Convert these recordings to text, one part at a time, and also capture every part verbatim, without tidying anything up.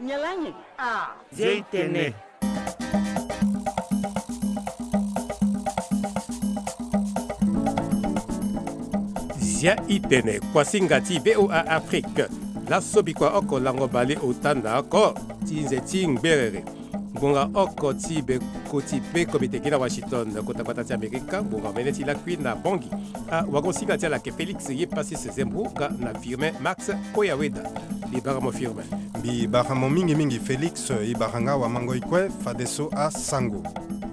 Nyalanyi. Ah. Zeitene. Zia itene kwasingati V O A Afrique. La sobikwa oko lango bale otanda ko tinze tingberere. Bonga oko tibe koti pe komite kina Washington kota kota ti Amerika bonga meneti la queen na bongi. A wagonsiga tia la ke Felix ye passé ses zembro ka na firme Max Oyaweda. Ibaramo firme. Bi baramo mingi mingi Felix ibaranga wa mangoikwe fadeso a Sango.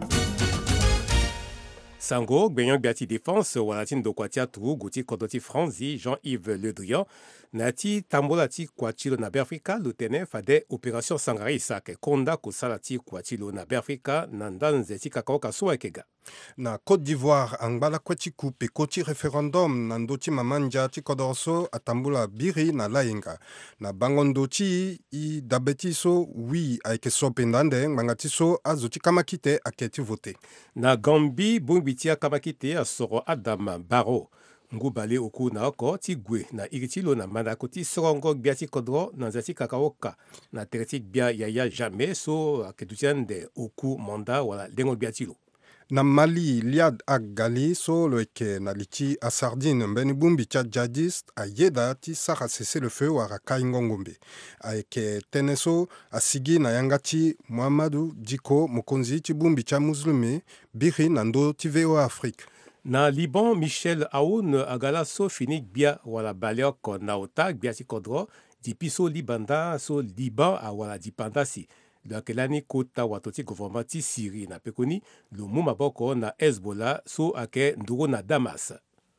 Sango, Gbenyon Biati Défense, Walatin do Kwatia Tourou, Gouti Kodoti Franzi, Jean-Yves Le Drian, Nati Tambolati Kwachilo na Berfrika, Lieutenant Fade Opération Sangari Sake, Konda Kosalati Kwachilo na Berfrika, Nandan Zeti Kakaoka Souakega. Na Côte d'Ivoire, Angbala Kwetiku, pe Koti référendum, Nandoti Mamanja, Tikodorso, Atambula Biri, na Lainga. Na Bangondoti, I Dabetiso, oui, Aike Sopendande, Mangatiso, Azoti Kamakite, Aketi voté. Na Gambi, Bumbitia Kamakite, Asoro Adam Baro. Ngubale oku na oko ti gwe na iritilo na mandakoti sorongo biati kodro na zati kakaoka na teretik bia yaya jamais so akedutiande oku manda wala lengo biatilo. Na Mali, Liad Agali, so loeke na liti a Sardine, mbeni bumbi tia djihadiste a yeda ti sara cessé le feu wara kaingongombe. Aeke teneso a sigi na yangati Muhammadu Diko mokonzi ti bumbi tia muslimi biri nando ti V O A Afrique. Na Liban, Michel Aoun agala so finik bia wala baleok na otak biati kodro di piso libanda so Liban a wala di pandasi. Donc l'année kota watoti gouvernement ti Syrie na pekoni le muma boko na Hezbollah so ake nduro na Damas.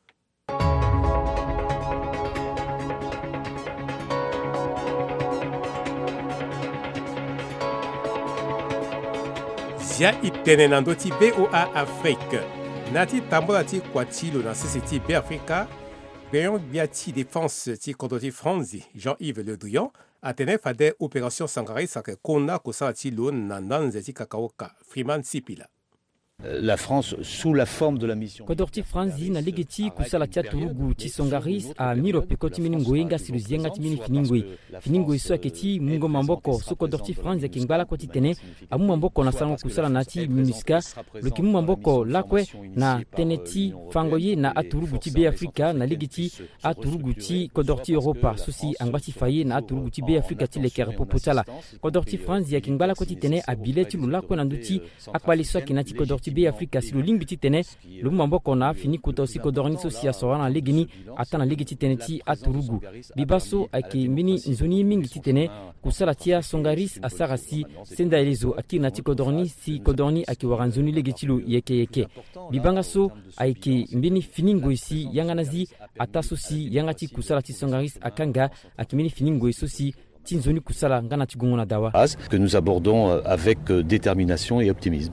Zia itene nandoti V O A Afrique. Nati tambola ti kwatilo na C C T B Africa. Gbenyon Biati Défense ti Kodoti Franzi, Jean-Yves Le Drian, Atene Fade Opération Sangari Sake Kona Kosa ti lo nandan zeti kakaoka, Freeman Sipila. La France sous la forme de la mission. Kodorti Franzi na legeti kusala tia turugu ti songaris a miro pekoti miningoi nga siluzienga ti mini finingoi. Finingoi so aketi mungo mamboko so Kodorti Franzi kingbala koti tene amu mamboko na sango kusala na ti MINUSCA lo kimu mamboko lakwe na teneti fangoye na aturugu ti B Africa na legeti aturugu ti Kodorti Europa sosi angbati faye na aturugu ti B Africa ti lekere popotala. Kodorti Franzi kingbala koti tene a bileti lulakwe na nduti akwali so akinati Kodorti B Africa si lo lingbi tene lo mamboko na fini kuta aussi kodorni sosi ya soana legini atana legiti tene ti aturugu bibaso ake mini nzoni mingi tene kusala tia songaris asarasi senda elezo akina ti kodorni si kodorni ake waranzoni legiti lo yeke yeke bibanga so ake mbini finingo isi yanganazi atasosi yangati kusala ti songaris akanga ake mini finingo sosi tinzoni kusala ngana ti gongona dawa que nous abordons avec détermination et optimisme.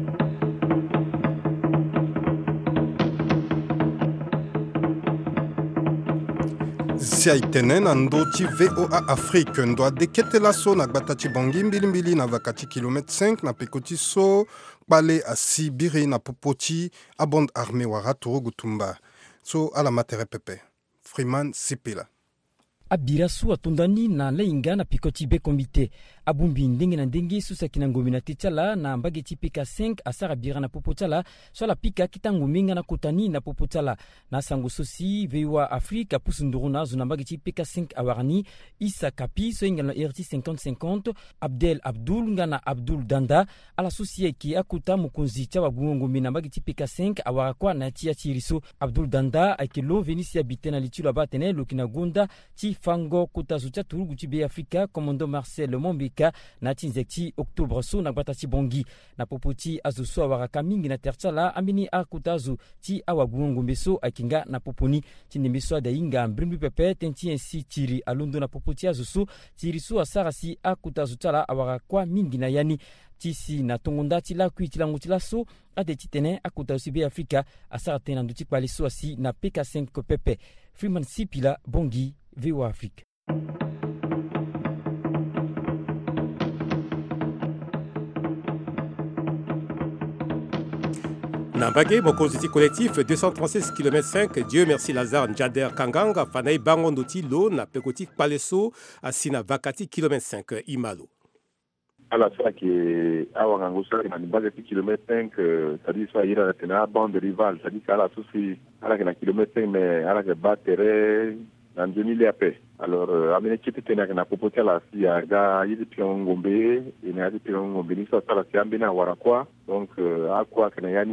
Zia itene na ndoti V O A Afrique ndo dekete la so na batati bongi mbili mbili na vakati kilomètre cinq na pekoti so bale a Sibiri na popoti abond armée wara Tourou Tumba so ala matere pepe Freeman Sipila. Abirasu atundani na lainga na pikoti be komite abumbi ndenge na ndenge susa kina ngomi na tetala na mbageti pika cinq asara bira na popotala so la pika kitango minga na kotani na popotala na sango sosi V O A Afrique pusunduru na zona mbageti pika cinq awarani Issa Kapi so inga na R T cinquante cinquante Abdel Abdul ngana Abdul Danda ala sosie ki akuta mukunzi cha wabungo mina mbageti pika cinq awara kwa na tia tiriso Abdul Danda akilo venisi habitena litula batene lokina gonda ti fango kutazucha turugu ti B Africa commando Marcel Mombika na tinzekti octobre so na batati bongi na popoti azuso awaraka mingi na terchala amini akutazu ti awagungo mbeso akinga na poponi tinembeso adainga mbrimbi pepe tenti ensi tiri alundo na popoti azuso tiriso asarasi akutazu tala awarakwa mingi na yani tisi na tongonda ti la kui ti lango ti la so ade ti tene akuta aussi B Africa asara tena nduti kwali so asi na P K cinq pepe Freeman Sipila bongi V O A Afrique. Na Nambage, mon consulti collectif deux cent trente-six kilomètres cinq, Dieu merci Lazare Njader Kanganga, Fanaï Bangondoti Lo, na Pekoti Paleso, Asina Vakati kilomètre cinq, Imalo. Alors, ça qui est à Ouagangosa, il y a une base de kilomètre cinq, c'est-à-dire soit il y a une bande rivale, c'est-à-dire qu'à la souci, à la kilomètre cinq, mais à la batterie, dans deux mille A P. Alors, à mes équipes, il y a une proposition là, il y a des pions Ngombe, il y a des pions Ngombe, il y a des pions Warakwa, donc, à quoi qu'il y a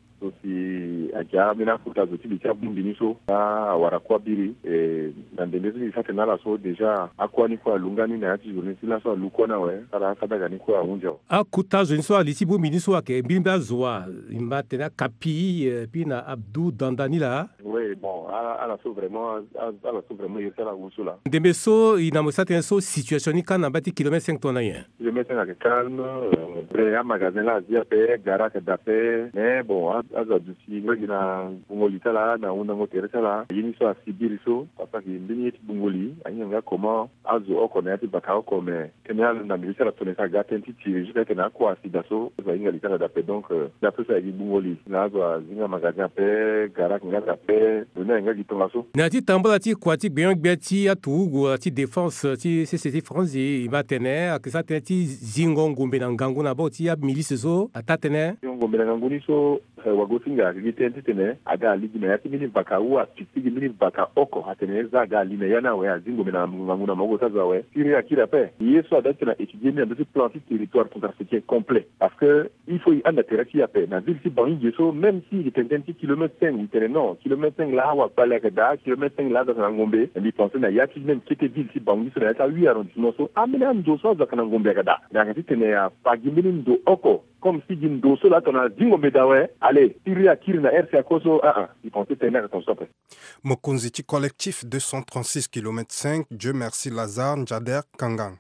aussi akia mina futa zoti bicha bumbiniso a warakwa biri e dans des maisons ça tena la so déjà akwa ni kwa lungani na ati journée sila so lukona we sala kada gani kwa unja a kuta journée so alisi bumbiniso ake bimba zoa imba tena kapi pina Abdou Dandani là. Oui bon à la so vraiment à la so vraiment il sala usula Demeso ina mo certain so situation ni kana bati kilomètre cinq tona yen kilomètre cinq calme près à magasin là dia pe garage d'appel mais bon azadusi ngaki na bungoli tala na una ngotere tala yini so asibiri so papa ki mbini bungoli anyanga koma azo oko na yati bakao kome kenya na milisa la toneka gatenti tiri jika kena kwa asida so za inga litala dape donc d'après ça yi bungoli na azo zinga magasin pe garak ngata pe dona nga gitonga so na ti tambola ti kwati bien gbeti atugo ti défense ti C C T France i matene akisa tenti zingo ngombe na ngangu na boti ya milice so atatene ngombe na ngangu ni so wagosinga litenti tene aga ligi na yati mini baka uwa pitigi mini baka oko ateneza aga line yana we azingo mena ngangu na mago saza we tiri akira pe yeso adate na étudier mais de planter territoire contraceptif complet parce que il faut y anda teraki ape na ville si bangi yeso même si il était un petit kilomètre cinq il était non kilomètre cinq là wa pala da kilomètre cinq là dans ngombe ndi penser na yati même qui était ville si bangi so na yata huit arrondissement so amena ndo so za kana ngombe kada na ngati tene ya pagimini ndo oko comme si ndo so là tona zingo medawe allez tiri akira na R C A Koso ah ah il pensait tenir attention après Mokonziti collectif deux cent trente-six kilomètres cinq, Dieu merci Lazare Njader Kangang.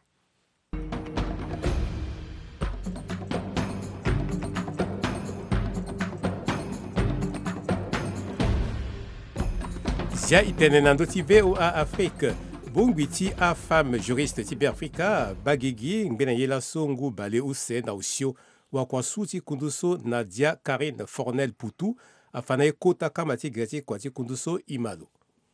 Zia itene nandoti V O A Afrique. Bongwiti a femme juriste Tibé Africa, Bagigi, Ngena Yela Songu, Bale Use, Nausio, Wakwasuti Kunduso, Nadia Karine Fornel Poutou, Afanae Kota Kamati Greti Kwati Kunduso, Imalo.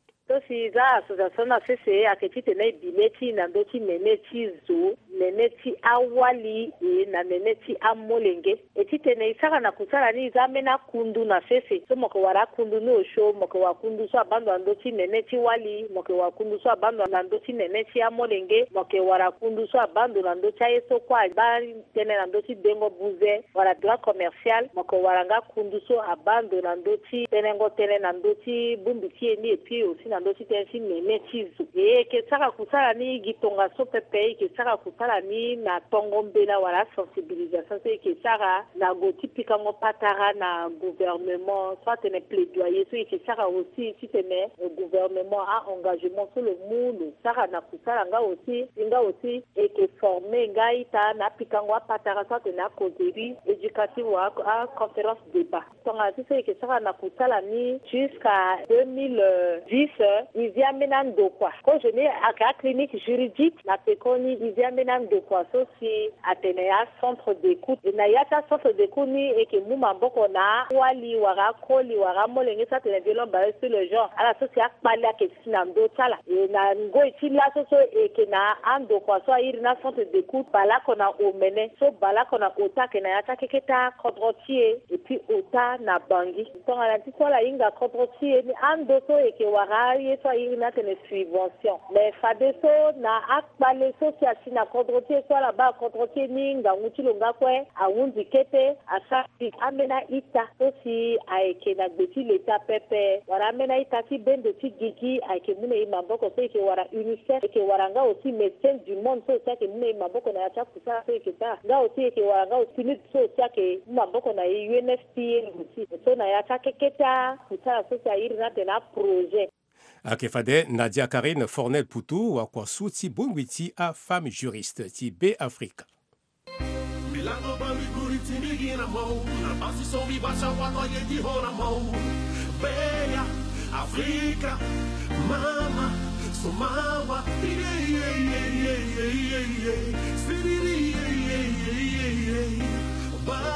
tosi za association na C C A keti tene bileti na ndoti meneti zo meneti awali e na meneti amolenge eti tene isaka na kusala ni za mena kundu na C C so moko wara kundu no show moko wa kundu so abando ndoti meneti wali moko wa kundu so abando na ndoti meneti amolenge moko wara kundu so abando na ndoti ayeso kwa ba tene na ndoti dengo buze wala droit commercial moko wara nga kundu so abando na ndoti tene ngo tene na ndoti bumbiti ni epi aussi na ndoti tensi menetizo e ke saka kusala ni gitonga so pepe ke saka kusala ni na tongo mbela wala sensibilisation c'est ke saka na goti pikango patara na gouvernement soit tene plaidoyer so ke saka aussi si tene le gouvernement a engagement sur le monde saka na kusala nga aussi nga aussi et que former nga ita na pikango patara soit tene causerie éducative wa a conférence débat tonga c'est ke saka na kusala ni jusqu'à deux mille dix izi amena ndokwa ko je ne aka clinique juridique na pekoni izi amena ndokwa so si atene ya centre d'écoute na ya ta centre d'écoute ni et que muma mboko na wali wara koli wara molenge sa tene violon ba sur le genre ala so si akpala ke sinando tala e na ngo itila so so e ke na andokwa so iri na centre d'écoute bala kona omene so bala kona ota ke na ya ta keketa kodrotier et puis ota na bangi donc ala tikola inga kodrotier ni andoko e ke wara yeso ina tene subvention mais fadeso na akpale sociasi na kodrotier so la ba kodrotier ninga ngutilo ngakwe awundi kete asasi amena ita aussi aike na gbeti leta pepe wara amena ita ti bende ti gigi aike mune imamboko so ke wara UNICEF ke wara nga aussi médecins du monde so ke mune imamboko na ya kusa so ke ta nga aussi ke wara nga aussi so ke imamboko na U N F P A aussi so na ya keketa kusa so ya ina tena projet Akefade Nadia Karine Fornel Poutou wa kwa suti bongwiti a femme juriste ti B Africa. Milango ba miguri timigina mo na basi so mi basha wako yedi hora mo Beya Africa mama so mama yeah yeah yeah yeah yeah yeah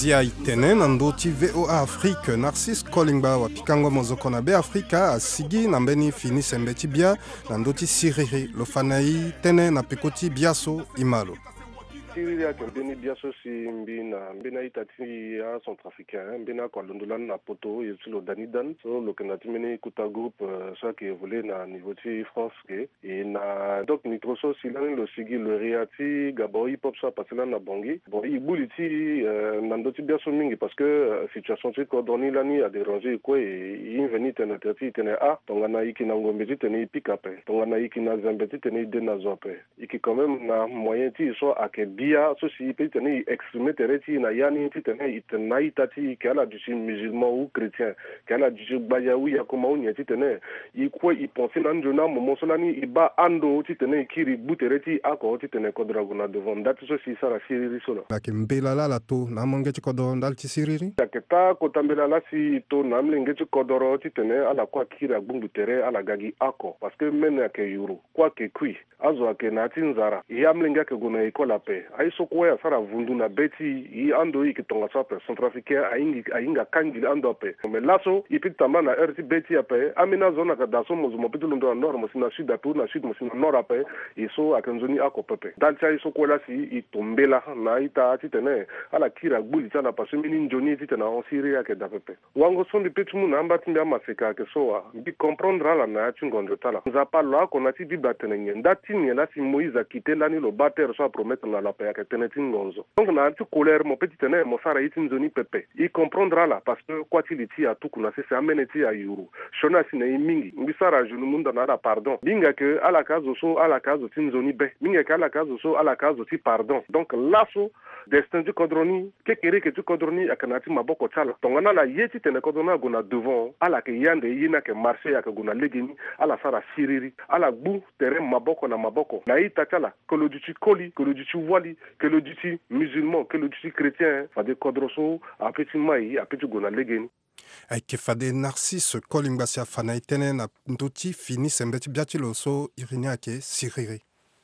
zia itene na ndoti V O A Afrique Narcisse Kolingba wa pikango mozoko na be Afrika asigi na mbeni fini sembeti bia na ndoti siriri lofanai tene na pekoti biaso imalo. Siri ya kembeni biaso si mbina mbina itati ya centrafricain mbina kwa londolan na poto yesulo danidan so lo kenati meni kuta group ça qui évolue na niveau ti France ke et na donc nitroso silani lo sigi le riati gabo hip hop ça parce là na bongi bon ibuliti na ndoti biaso mingi parce que situation ti ko doni lani a déranger quoi et inveni tena tati tena a tongana iki na ngombezi tena ipikape tongana iki na zambeti tena ide na zope iki quand même na moyen ti so ake bia ceci peut tenir exprimer tereti na yani titene itena itati kala du musulman ou chrétien kala du bayawi ya koma unya titene ikwe ipenser na njona momo solani iba ando titene kiri butereti ako titene kodragona devant date ceci ça la siriri solo la kembela la to na mongechi kodoro ndalti siriri taketa kotambela la si to na mlengechi kodoro titene ala kwa kira bungu tere ala gagi ako parce que mena ke yuru kwa ke kui azo ke na tinzara ya mlenga ke gona ikola pe aiso kwa sara vundu na beti i ando i kitonga sape centrafricain aingi ainga kangi ando pe me laso i pitama na R T beti ape amina zona ka daso mozo mopitulu ndo nord mo sina sud atu na sud mo sina nord ape iso akanzoni ako pepe dalcha iso kwa la si i tombela na ita titene ala kira gbuli tana paso mini njoni titena on siria ke da pepe wango sondi petumu na amba tinda maseka ke soa bi comprendre la na tingondo tala za pa lo ko na ti bi batene ndati ni la si Moïse kitela ni lo bater so promettre na la paix que tenetin gonzo donc na anti colère mon petit tener mo sara itin zoni pepe il comprendra là parce que quoi il dit à tout kuna c'est ameneti à yuru shona sina mingi mbisara junu munda na la pardon binga que à la case so à la case tin zoni be binga que à la case so à la case ti pardon donc lasso destin du kodroni que kere que tu kodroni akanati maboko tala tongana la yeti tene kodrona gona devant à la que yande yina que marché ya que gona legeni à la sara siriri à la bu terrain maboko na maboko na ita tala que le duti koli que le duti voili que le duti musulman que le duti chrétien fa de kodroso a petit mai a petit gona legeni aike fade Narcisse Kolingba sia fana itene na ndoti fini sembeti biati loso irini ake siriri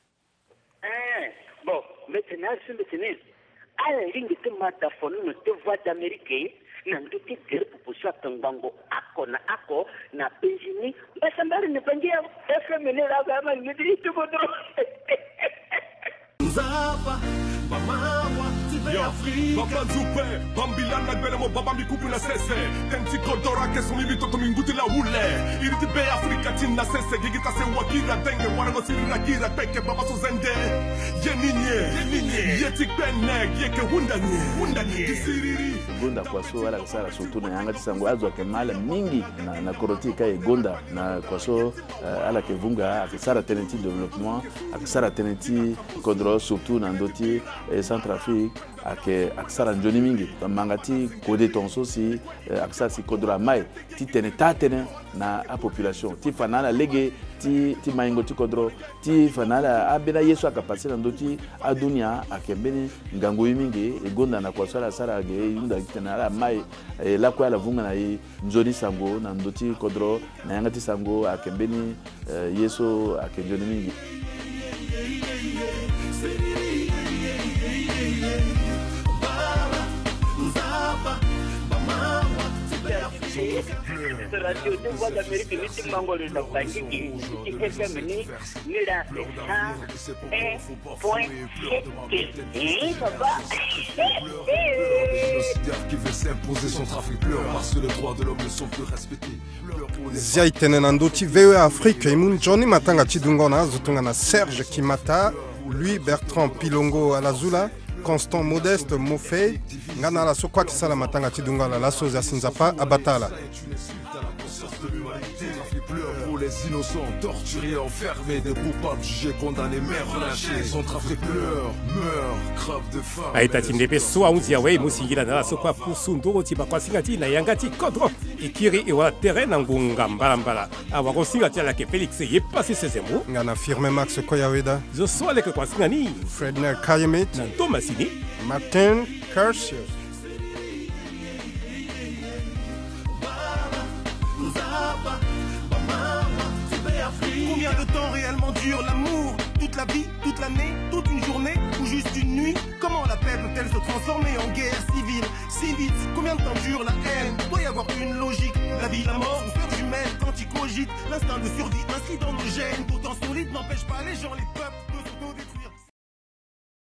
eh bon maintenant sur le tennis ala ringi te mata fonu no te voix d'Amérique na nduti kere pupusa tangango ako na ako na penjini basambari ne pangia efemene la gama ngidi tu bodro Zapa mamawa tibe Afrika baba zupe bambila na gbele mo baba mi kupu na sese tenti kodora ke so mi bito to minguti la hule iri tibe Afrika tin na sese gigita se wakira denge wana go sirira kira peke baba so zende yeninye yeninye yetik benek yeke hundanye hundanye disiriri gonda kwa so wala sala surtout na yanga tisango azo ke mala mingi na na koroti kai gonda na kwa so uh, ala ke vunga akisara tenenti development akisara tenenti kodro surtout na ndoti eh, Centrafrique ake aksara njoni mingi mangati kode tonso si eh, aksara si kodra mai ti tene ta tene na a population ti fanala lege ti ti maingo ti kodro ti fanala abena yesu akapasi na ndoti adunia akembeni ngango mingi egonda na kwa sala sala ge yunda tena la mai e, la kwa la vunga na yi njoni sango na ndoti kodro na yangati sango akembeni eh, yesu akenjoni mingi radio de voix d'Amérique ni ti mangolo na bangi ki ti F M ni ni la cent un point sept et baba qui veut s'imposer son trafic pleure parce que les droits de l'homme ne sont plus respectés zia itene na ndoti V O A Afrique imun Johnny Matanga Chidungona zutunga na Serge Kimata lui Bertrand Pilongo Alazula Constant Modeste Mofei ngana la sokwa kisala matanga Chidungala la soza sinzapa abatala pour les innocents torturés, enfermés, des coupables jugés, condamnés, mères relâchées, Centrafrique pleure, meurt, crave de faim. Aita timdepe soa unzia wei musingira na sokwa pusundo tiba kwa singati na yangati kodro ikiri ewa terrain ngunga mbalambala awa ko singati la ke Felix ye passé ses mots ngana firme Max Koyaweda zo soale ke kwa singani Fredner Kayemit na Thomasini Martin Cursius Combien de temps réellement dure l'amour? Toute la vie, toute l'année, toute une journée ou juste une nuit? Comment la paix peut-elle se transformer en guerre civile? Si vite, combien de temps dure la haine? Doit y avoir une logique. La vie, la mort, ou sœurs jumelles quand ils cogitent. L'instinct de survie inscrit dans nos gènes. Pourtant solide n'empêche pas les gens, les peuples